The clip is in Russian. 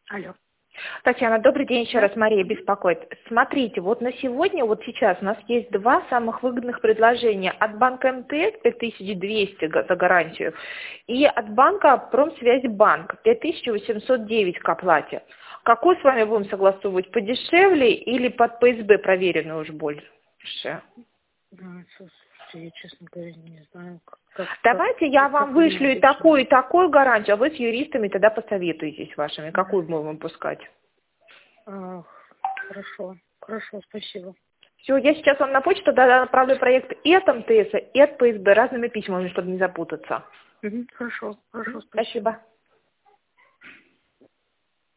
Алло. Татьяна, добрый день, еще раз Мария беспокоит. Смотрите, вот на сегодня, вот сейчас у нас есть два самых выгодных предложения. От банка МТС 5200 за гарантию и от банка Промсвязьбанк 5809 к оплате. Какой с вами будем согласовывать? Подешевле или под ПСБ проверенную уж больше? Слушайте, я, честно говоря, не знаю, Давайте я вам вышлю и такую гарантию, а вы с юристами тогда посоветуетесь вашими, какую будем выпускать. Хорошо, спасибо. Все, я сейчас вам на почту тогда направлю проект и от МТС, и от ПСБ разными письмами, чтобы не запутаться. Хорошо, Спасибо.